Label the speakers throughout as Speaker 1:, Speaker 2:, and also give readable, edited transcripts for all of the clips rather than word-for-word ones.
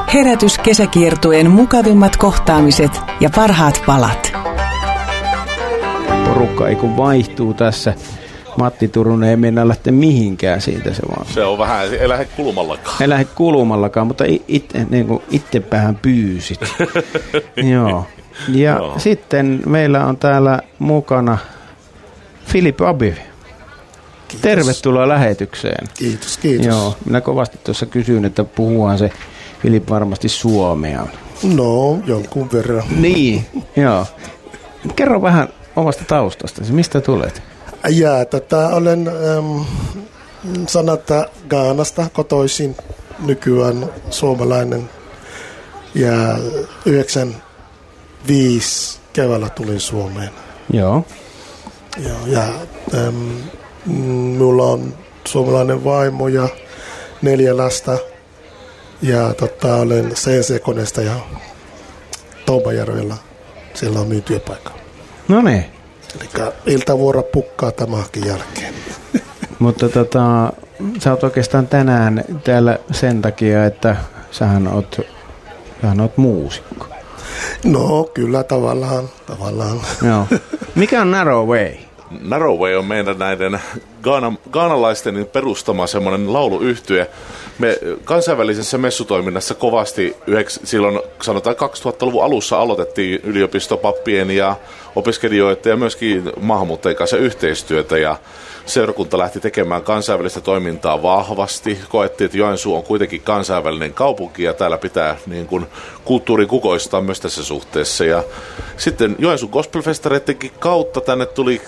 Speaker 1: Herätys kesäkiertueen mukavimmat kohtaamiset ja parhaat palat.
Speaker 2: Porukka ei kun vaihtuu tässä. Matti Turunen ei mennä lähteä mihinkään siitä se vaan.
Speaker 3: Se on vähän, ei lähde kulumallakaan.
Speaker 2: Ei lähde kulumallakaan, mutta itsepäähän pyysit. Joo. Ja
Speaker 3: Joo.
Speaker 2: Sitten meillä on täällä mukana Filip Abi.
Speaker 4: Kiitos.
Speaker 2: Tervetuloa lähetykseen.
Speaker 4: Kiitos.
Speaker 2: Joo, minä kovasti tuossa kysyin, että puhuaan se Filip varmasti suomea.
Speaker 4: No, jonkun verran.
Speaker 2: Niin, joo. Kerro vähän omasta taustastasi, mistä tulet?
Speaker 4: Olen sanata Ghanasta kotoisin, nykyään suomalainen. Ja 95 keväällä tulin Suomeen.
Speaker 2: Joo.
Speaker 4: Ja minulla on suomalainen vaimo ja 4 lasta. Ja olen CNC-koneesta ja Toubajärvellä. Siellä on minun työpaikka.
Speaker 2: No niin.
Speaker 4: Eli iltavuoro pukkaa tämänkin jälkeen.
Speaker 2: Mutta sä oot oikeastaan tänään täällä sen takia, että sähän oot muusikko.
Speaker 4: No kyllä tavallaan.
Speaker 2: Joo. Mikä on Narrow Way?
Speaker 3: Narrow Way on meidän näiden ghanalaisten perustama semmoinen lauluyhtye. Me kansainvälisessä messutoiminnassa kovasti silloin sanotaan 2000-luvun alussa aloitettiin yliopistopappien ja opiskelijoiden ja myöskin maahanmuuttajien kanssa yhteistyötä ja seurakunta lähti tekemään kansainvälistä toimintaa vahvasti. Koettiin, että Joensuu on kuitenkin kansainvälinen kaupunki ja täällä pitää niin kuin kulttuuri kukoistaa myös tässä suhteessa. Ja sitten Joensuun gospelfestareittenkin kautta tänne tuli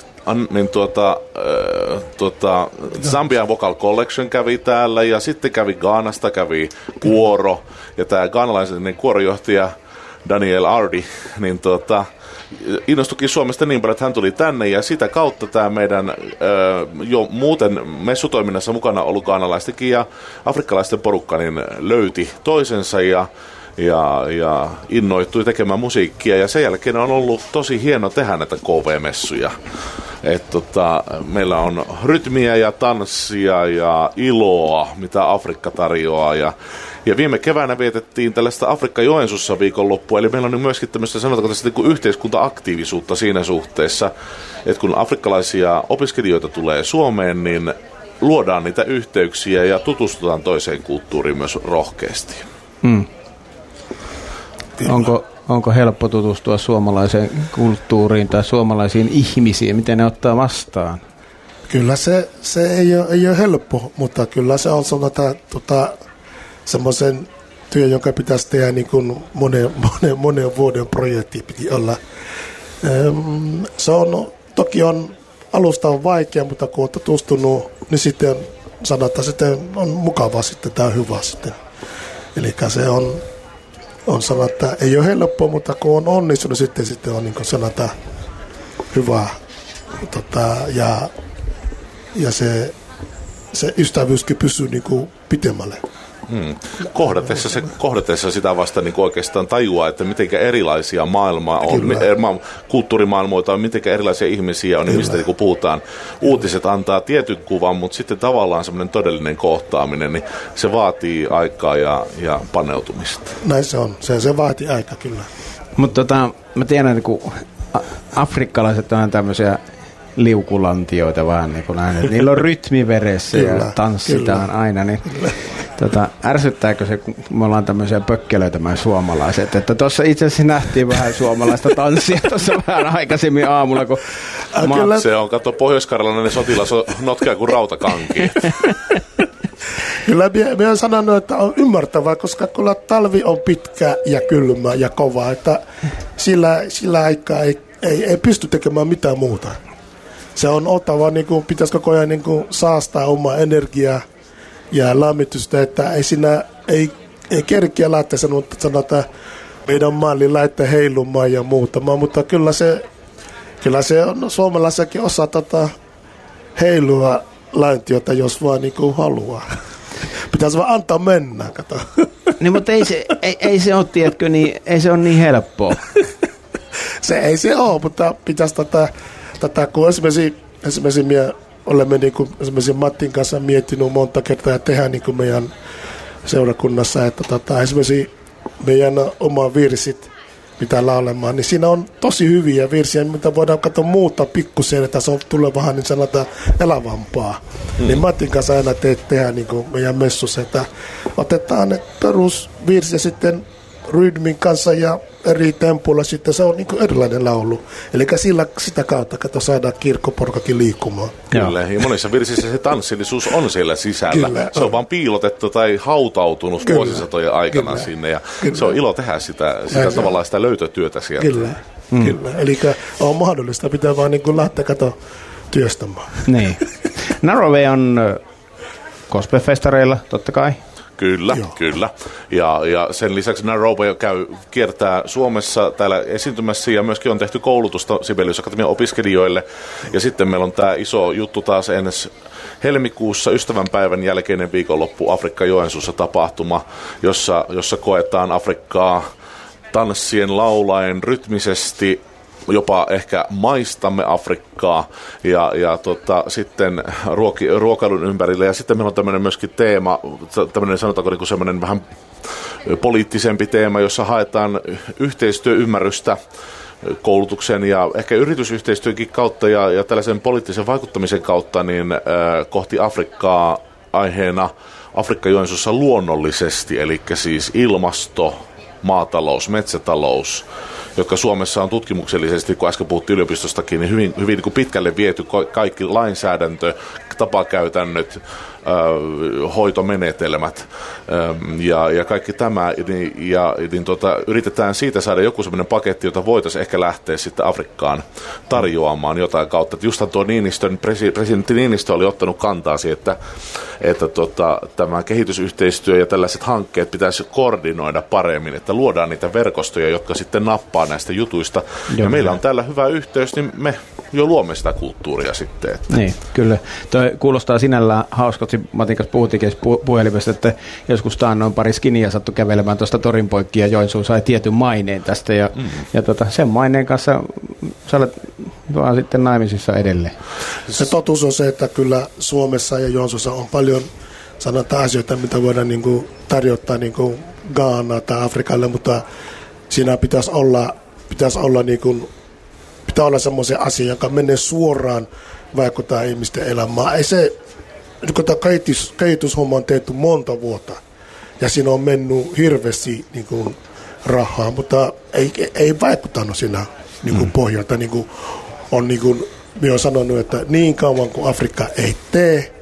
Speaker 3: Zambian Vocal Collection kävi täällä ja sitten kävi Ghanasta, kävi kuoro ja tämä ghanalainen kuorojohtaja Daniel Ardi, niin innostukin Suomesta niin paljon, että hän tuli tänne ja sitä kautta tämä meidän jo muuten messutoiminnassa mukana ollut ghanalaistenkin ja afrikkalaisten porukka niin löyti toisensa ja innoittui tekemään musiikkia ja sen jälkeen on ollut tosi hieno tehdä näitä KV-messuja. Meillä on rytmiä ja tanssia ja iloa, mitä Afrikka tarjoaa ja viime keväänä vietettiin tällaista Afrikka Joensuussa viikonloppua, eli meillä on myöskin tämmöistä sanotaanko tästä yhteiskunta-aktiivisuutta siinä suhteessa, että kun afrikkalaisia opiskelijoita tulee Suomeen, niin luodaan niitä yhteyksiä ja tutustutaan toiseen kulttuuriin myös rohkeasti.
Speaker 2: Onko helppo tutustua suomalaiseen kulttuuriin tai suomalaisiin ihmisiin? Miten ne ottaa vastaan?
Speaker 4: Kyllä se ei ole helppo, mutta kyllä se on semmoisen työ, jonka pitäisi tehdä niin kuin monen vuoden projekti piti olla. Se on, toki alusta on vaikea, mutta kun on tutustunut, niin sitten sanotaan, sitten on mukavaa sitten, tämä on hyvä sitten. Eli se on sanottu, että ei ole helppoa, mutta kun on onnistunut, sitten on niin kuin sanotaan hyvä. Ja se ystävyyskin pysyy niin kuin pitemmälle.
Speaker 3: Kohdatessa sitä vasta niin oikeastaan tajuaa, että miten erilaisia maailmaa on, kulttuurimaailmoita on, miten erilaisia ihmisiä on, niin mistä niin puhutaan. Uutiset antaa tietyn kuvan, mutta sitten tavallaan semmoinen todellinen kohtaaminen, niin se vaatii aikaa ja paneutumista.
Speaker 4: Näin se on. Se vaatii aikaa kyllä.
Speaker 2: Mutta mä tiedän, että kun afrikkalaiset on tämmöisiä liukulantioita vähän niin kuin näin, että niillä on rytmi veressä ja tanssitaan aina, niin ärsyttääkö se, kun me ollaan tämmöisiä pökkelöitä me suomalaiset, että tuossa itse asiassa nähtiin vähän suomalaista tanssia tuossa vähän aikaisemmin aamulla, kun
Speaker 3: se on, katso, pohjois-karjalainen sotilas on notkea kuin rautakanki.
Speaker 4: Kyllä minä olen sanonut, että on ymmärtävää, koska kyllä talvi on pitkä ja kylmä ja kova, että sillä aikaa ei pysty tekemään mitään muuta. Se on oltava, niin kuin, pitäisi koko ajan niin kuin, saastaa omaa energiaa ja lämmitystä, että ei kerkeä lähteä sanotaan meidän malli lähteä heilumaan ja muutamaan, mutta kyllä se on suomalaisakin osa heilua läntiötä, jos vaan niin kuin haluaa. Pitäisi vaan antaa mennä, kato.
Speaker 2: Niin, mutta ei se ole, tiedätkö, niin ei se ole niin helppoa.
Speaker 4: Ei se ole, mutta pitäisi kun esimerkiksi me olemme niin kuin, esimerkiksi Mattin kanssa miettinyt monta kertaa ja tehdään niin kuin meidän seurakunnassa, että esimerkiksi meidän oma virsit, mitä laulemaan, niin siinä on tosi hyviä virsiä, mitä voidaan katsoa muuta pikkusen, että se tulee vähän niin sanotaan elävämpaa. Niin Matin kanssa aina tehdään niin kuin meidän messussa, että otetaan ne perusvirsiä sitten rytmin kanssa ja eri tempuilla sitten se on niin kuin erilainen laulu. Eli sitä kautta saadaan kirkkoporkakin liikkumaan.
Speaker 3: Kyllä, ja monissa virsissä se tanssillisuus on siellä sisällä. Kyllä, se on vaan piilotettu tai hautautunut vuosisatojen aikana sinne, ja se on ilo tehdä sitä tavallaan sitä löytötyötä sieltä.
Speaker 4: Kyllä. Eli on mahdollista, pitää vaan niin kuin lähteä työstämään.
Speaker 2: Niin. Narroway on gospel-festareilla, totta kai.
Speaker 3: Kyllä. Ja sen lisäksi Narroway kiertää Suomessa täällä esiintymässä ja myöskin on tehty koulutusta Sibelius Akatemian opiskelijoille. Ja sitten meillä on tämä iso juttu taas ensi helmikuussa ystävänpäivän jälkeinen viikonloppu Afrikka Joensuussa tapahtuma, jossa koetaan Afrikkaa tanssien, laulaen, rytmisesti, jopa ehkä maistamme Afrikkaa ja sitten ruokailun ympärille. Ja sitten meillä on tämmöinen myöskin teema, tämmöinen sanotaanko niin semmoinen vähän poliittisempi teema, jossa haetaan yhteistyöymmärrystä koulutuksen ja ehkä yritysyhteistyönkin kautta ja tällaisen poliittisen vaikuttamisen kautta niin kohti Afrikkaa aiheena Afrikka Joensuussa luonnollisesti, eli siis ilmasto, maatalous, metsätalous, jotka Suomessa on tutkimuksellisesti, kun äsken puhuttiin yliopistostakin, niin hyvin niin kuin pitkälle viety kaikki lainsäädäntö, tapakäytännöt, hoitomenetelmät ja kaikki tämä. Yritetään siitä saada joku sellainen paketti, jota voitaisiin ehkä lähteä sitten Afrikkaan tarjoamaan jotain kautta. Just tuo presidentti Niinistö oli ottanut kantaa siihen, että tämä kehitysyhteistyö ja tällaiset hankkeet pitäisi koordinoida paremmin, että luodaan niitä verkostoja, jotka sitten nappaa näistä jutuista. Ja meillä on täällä hyvä yhteys, niin me jo luomme sitä kulttuuria sitten.
Speaker 2: Niin, kyllä. Toi kuulostaa sinällään hauskalta. Matin kanssa puhuttikin puhelimesta, että joskus taannoin pari skiniä sattui kävelemään tuosta torin poikki ja Joensuu sai tietyn maineen tästä. Ja sen maineen kanssa sä olet vaan sitten naimisissa edelleen.
Speaker 4: Se totuus on se, että kyllä Suomessa ja Joensuussa on paljon sanotaan asioita, mitä voidaan niin kuin tarjottaa niin kuin Ghanaan tai Afrikalle, mutta siinä pitäisi olla niin kuin pitää olla semmoisia asioita, joka menee suoraan vaikuttaa ihmisten elämään. Ei se, kun tämä kehityshomma on tehty monta vuotta ja siinä on mennyt hirveästi niin kuin rahaa, mutta ei vaikuttanut siinä niin kuin pohjalta. Niin kuin on niin kuin, minä olen sanonut, että niin kauan kuin Afrikka ei tee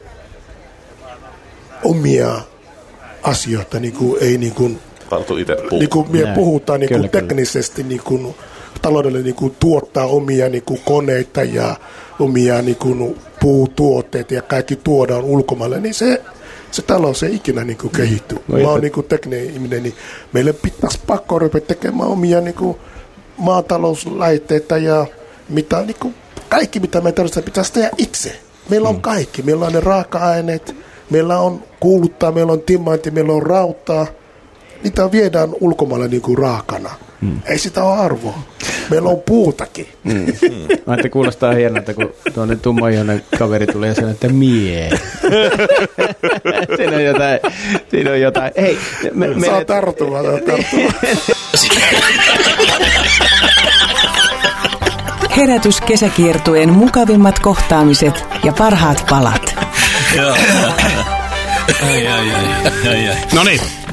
Speaker 4: omia asioita, niin kuin ei niin kuin, me puhutaan niin kuin teknisesti niin kuin taloudelle niin kuin tuottaa omia niin kuin koneita ja omia niin kuin puutuotteita ja kaikki tuodaan ulkomaille, niin se talous ei ikinä niin kuin kehitty. Mä oon niin kuin tekninen ihminen, niin meille pitäisi pakko rupea tekemään omia niin kuin maatalouslaitteita ja mitä, niin kuin kaikki mitä me tarvitsemme pitäisi tehdä itse. Meillä on kaikki. Meillä on ne raaka-aineet, meillä on kuuluttaa, meillä on timantti, meillä on rautaa. Niitä viedään ulkomaille niin kuin raakana. Ei sitä ole arvoa. Meillä on puutakin.
Speaker 2: Mä ajattelin, kuulostaa hienolta, kun tuonne tummaihoinen kaveri tulee ja sanoo, että mie. Siinä on jotain. Hei,
Speaker 4: saa tarttumaan.
Speaker 1: Herätys kesäkiertueen mukavimmat kohtaamiset ja parhaat palat.
Speaker 5: Noniin,